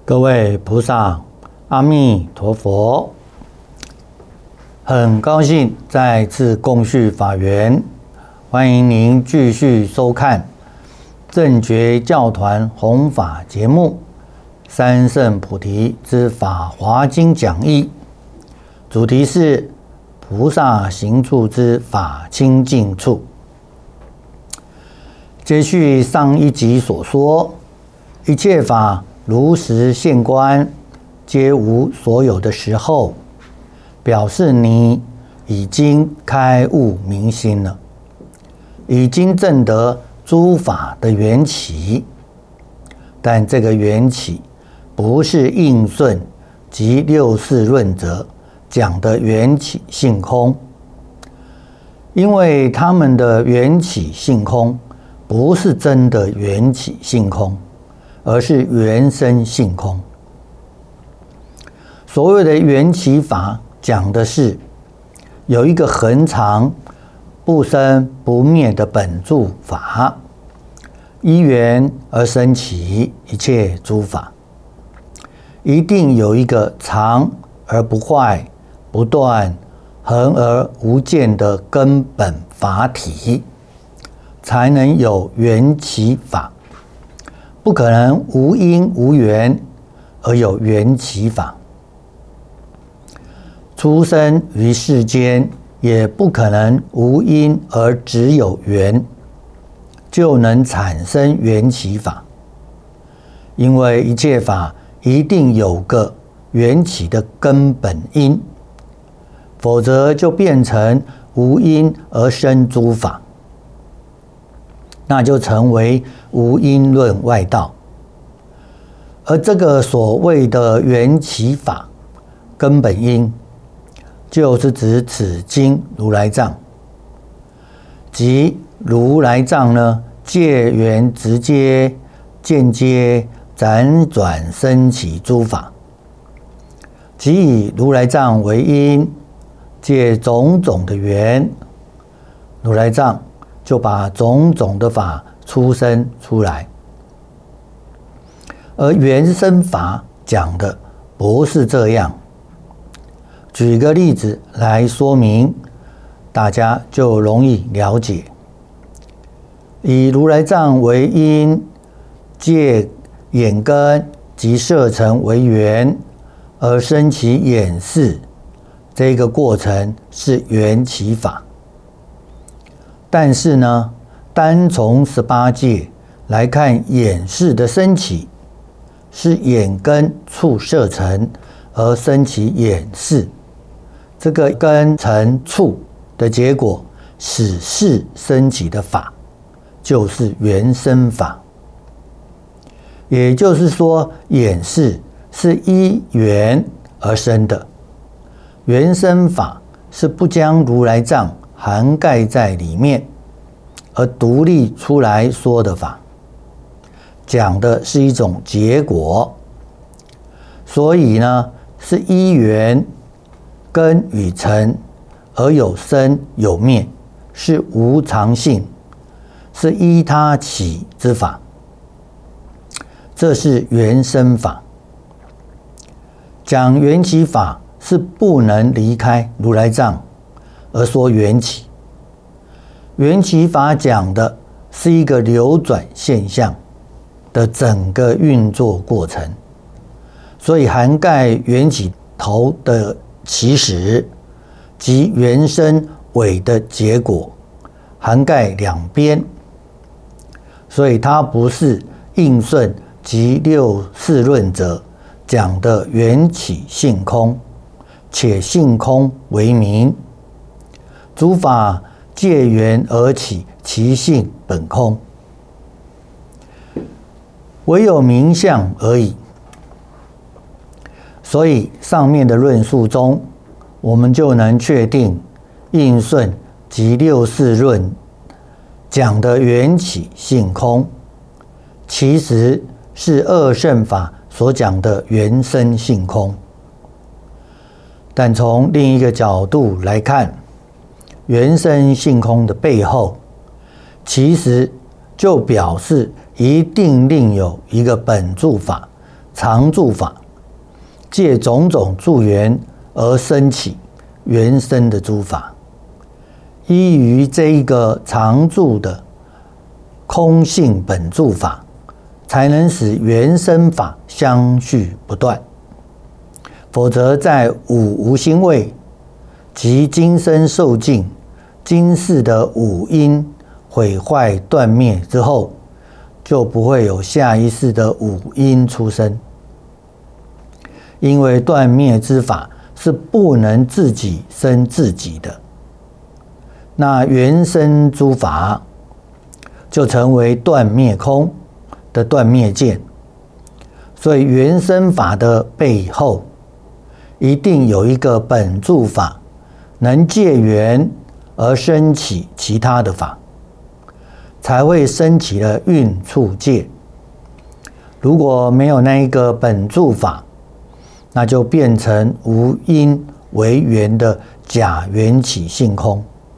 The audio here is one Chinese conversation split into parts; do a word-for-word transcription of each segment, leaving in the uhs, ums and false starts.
各位菩萨，阿弥陀佛！很高兴再次共叙法缘，欢迎您继续收看正觉教团弘法节目《三圣菩提之法华经讲义》，主题是菩萨行处之法清净处。接续上一集所说，一切法如实现观，皆无所有的时候，表示你已经开悟明心了，已经证得诸法的缘起。但这个缘起不是应顺及六事论者讲的缘起性空，因为他们的缘起性空不是真的缘起性空，而是缘生性空。所谓的缘起法，讲的是有一个恒常不生不灭的本住法，依缘而生起一切诸法，一定有一个常而不坏、不断、恒而无间的根本法体，才能有缘起法。不可能无因无缘而有缘起法，出生于世间也不可能无因而只有缘就能产生缘起法，因为一切法一定有个缘起的根本因，否则就变成无因而生诸法，那就成为无因论外道。而这个所谓的缘起法根本因，就是指此经如来藏，即如来藏呢，借缘直接间接辗转生起诸法，即以如来藏为因，借种种的缘，如来藏就把种种的法出生出来。而缘生法讲的不是这样。举个例子来说明，大家就容易了解。以如来藏为因，借眼根及色尘为缘，而生起眼识，这个过程是缘起法。但是呢，单从十八界来看，眼识的升起是眼根触色尘而生起眼识，这个根尘触的结果使识升起的法，就是缘生法。也就是说，眼识是依缘而生的，缘生法是不将如来藏涵盖在里面而独立出来说的法，讲的是一种结果。所以呢，是依缘根与尘而有生有灭，是无常性，是依他起之法，这是缘生法。讲缘起法是不能离开如来藏而说缘起。缘起法讲的是一个流转现象的整个运作过程，所以涵盖缘起头的起始及缘生尾的结果，涵盖两边，所以它不是应顺及六事论者讲的缘起性空，且性空为名，诸法借缘而起，其性本空，唯有名相而已。所以上面的论述中，我们就能确定应顺及六事论讲的缘起性空，其实是二圣法所讲的缘生性空。但从另一个角度来看，缘生性空的背后，其实就表示一定另有一个本住法常住法，借种种助缘而生起原生的诸法。依于这一个常住的空性本住法，才能使原生法相续不断。否则在五无心位及今生受尽今世的五因毁坏断灭之后，就不会有下一世的五因出生。因为断灭之法是不能自己生自己的，那原生诸法就成为断灭空的断灭见。所以原生法的背后一定有一个本住法，能借缘而生起其他的法，才会生起了运处界。如果没有那一个本住法，那就变成无因为缘的假缘起性空。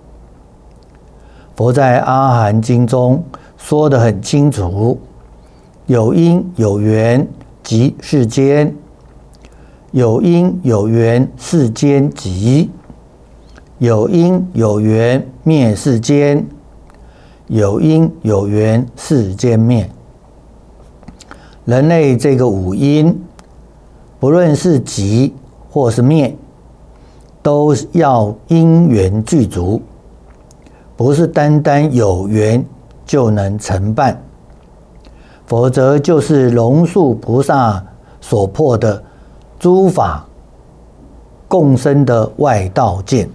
佛在阿含经中说得很清楚，有因有缘即世间，有因有缘世间即，有因有缘灭世间，有因有缘世间灭。人类这个五因，不论是集或是灭，都要因缘具足，不是单单有缘就能成办，否则就是龙树菩萨所破的诸法共生的外道见。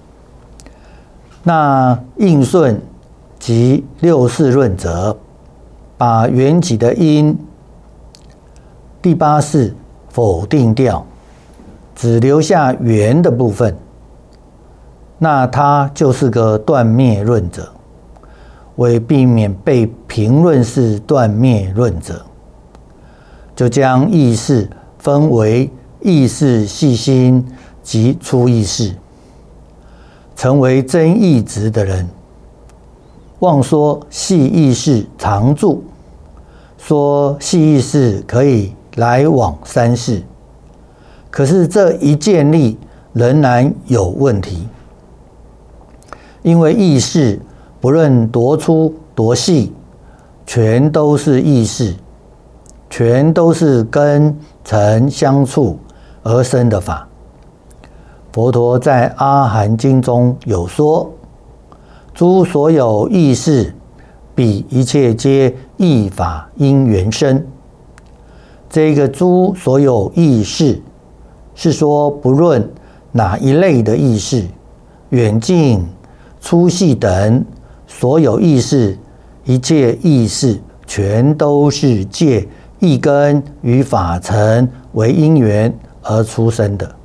那应顺及六世论者，把缘起的因第八世否定掉，只留下缘的部分，那他就是个断灭论者。为避免被评论是断灭论者，就将意识分为意识细心及粗意识，成为真意执的人。妄说细意识常住，说细意识可以来往三世，可是这一建立仍然有问题。因为意识不论多粗多细，全都是意识，全都是根尘相处而生的法。佛陀在阿含经中有说，诸所有意识，彼一切皆意法因缘生。这个诸所有意识，是说不论哪一类的意识，远近粗细等所有意识，一切意识全都是借意根与法尘为因缘而出生的。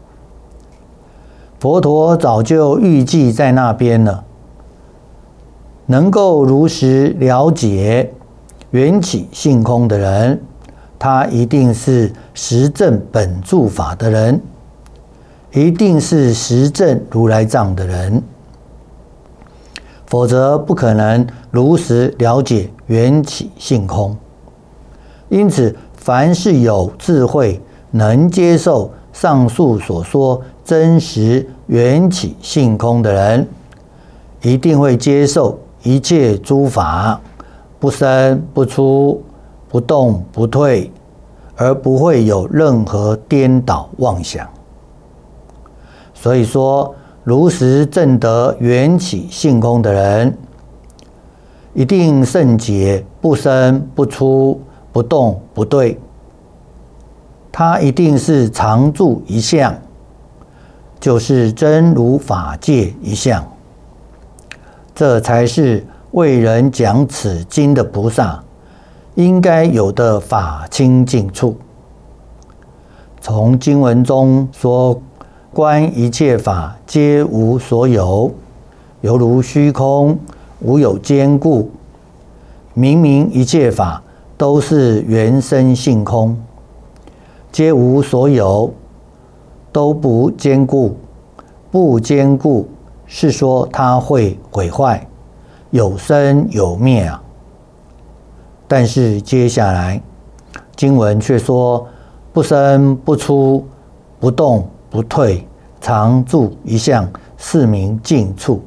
佛陀早就预计在那边了，能够如实了解缘起性空的人，他一定是实证本住法的人，一定是实证如来藏的人，否则不可能如实了解缘起性空。因此，凡是有智慧能接受上述所说真实缘起性空的人，一定会接受一切诸法不生不出，不动不退，而不会有任何颠倒妄想。所以说，如实证得缘起性空的人，一定胜解不生不出，不动不退。他一定是常住一相，就是真如法界一相。这才是为人讲此经的菩萨应该有的法清净处。从经文中说，观一切法皆无所有，犹如虚空，无有坚固。明明一切法都是原生性空，皆无所有，都不坚固。不坚固是说它会毁坏，有生有灭啊。但是接下来经文却说不生不出，不动不退，常住一相，是名静处。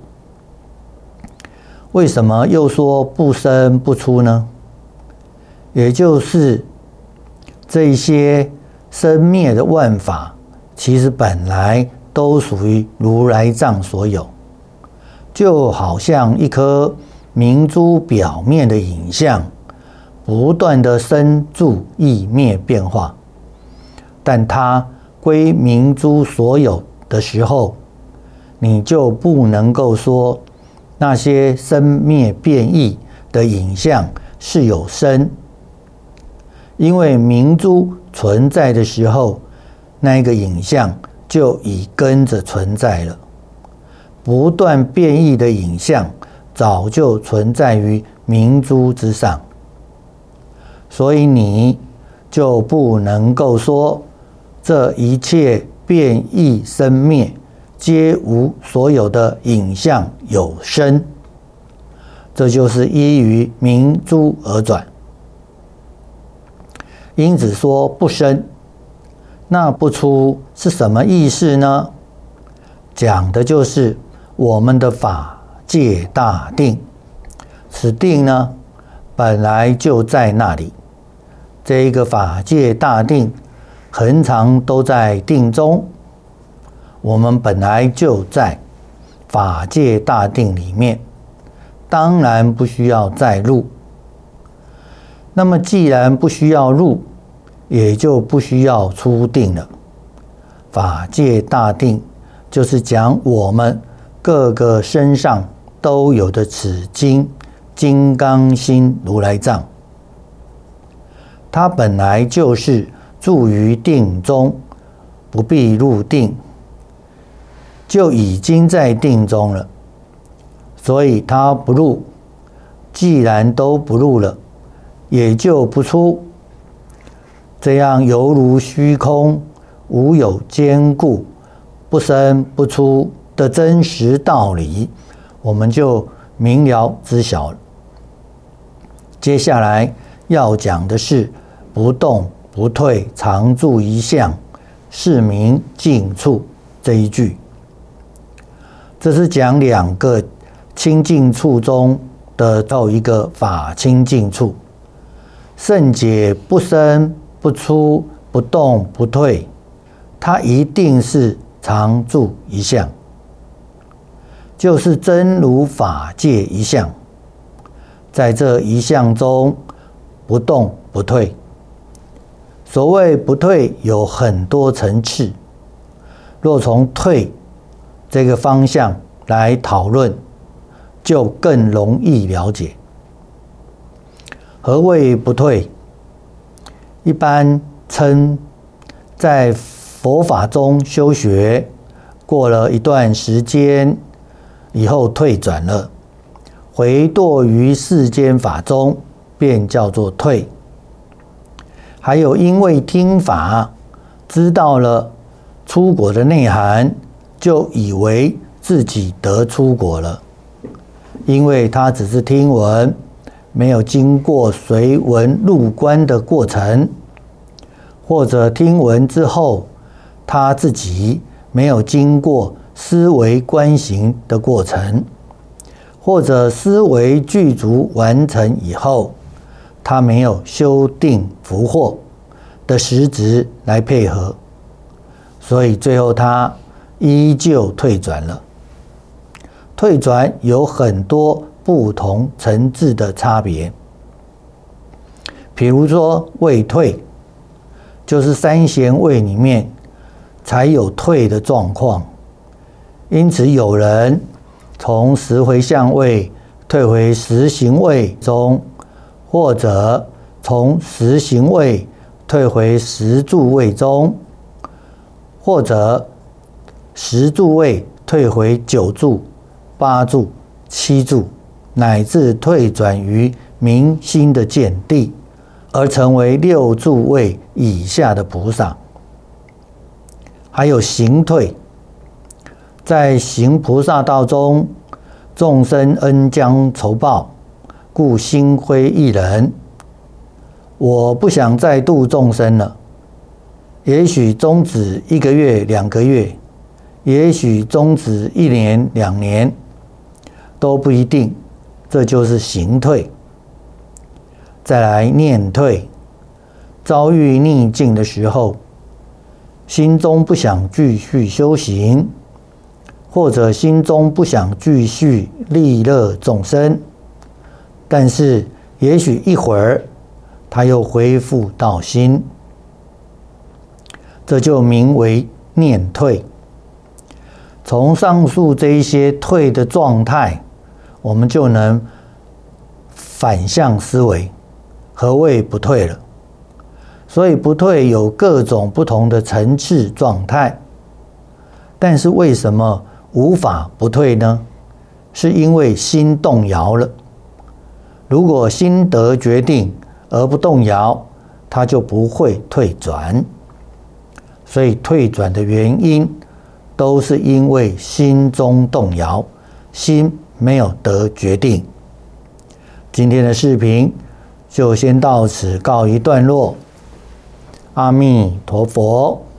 为什么又说不生不出呢？也就是这一些生灭的万法，其实本来都属于如来藏所有，就好像一颗明珠表面的影像，不断的生住异灭变化，但它归明珠所有的时候，你就不能够说那些生灭变异的影像是有生，因为明珠存在的时候，那个影像就已跟着存在了。不断变异的影像早就存在于明珠之上，所以你就不能够说这一切变异生灭皆无所有的影像有生，这就是依于明珠而转。因此说不生，那不出是什么意思呢？讲的就是我们的法界大定，此定呢本来就在那里。这一个法界大定恒常都在定中，我们本来就在法界大定里面，当然不需要再入。那么既然不需要入，也就不需要出定了。法界大定就是讲我们各个身上都有的此金金刚心如来藏，它本来就是住于定中，不必入定，就已经在定中了，所以它不入。既然都不入了，也就不出。这样犹如虚空，无有坚固，不生不出的真实道理，我们就明了知晓了。接下来要讲的是不动不退，常住一相，是名静处这一句。这是讲两个清净处中的到一个法清净处。圣解不生不出，不动不退，它一定是常住一相，就是真如法界一相，在这一相中不动不退。所谓不退有很多层次，若从退这个方向来讨论，就更容易了解。何谓不退？一般称在佛法中修学过了一段时间以后退转了，回堕于世间法中，便叫做退。还有因为听法知道了出果的内涵，就以为自己得出果了，因为他只是听闻，没有经过随闻入观的过程，或者听闻之后他自己没有经过思维观行的过程，或者思维具足完成以后，他没有修定福祸的实质来配合，所以最后他依旧退转了。退转有很多不同层次的差别，比如说位退，就是三贤位里面才有退的状况，因此有人从十回向位退回十行位中，或者从十行位退回十住位中，或者十住位退回九住、八住、七住，乃至退转于明心的见地，而成为六住位以下的菩萨。还有行退，在行菩萨道中，众生恩将仇报，故心灰意冷， 我不想再度众生了，也许终止一个月、两个月，也许终止一年、两年，都不一定，这就是行退。再来念退，遭遇逆境的时候，心中不想继续修行，或者心中不想继续利乐众生，但是也许一会儿他又恢复到心，这就名为念退。从上述这一些退的状态，我们就能反向思维，何谓不退了？所以不退有各种不同的层次状态，但是为什么无法不退呢？是因为心动摇了。如果心得决定而不动摇，它就不会退转。所以退转的原因都是因为心中动摇，心没有得决定。今天的视频就先到此告一段落。阿弥陀佛。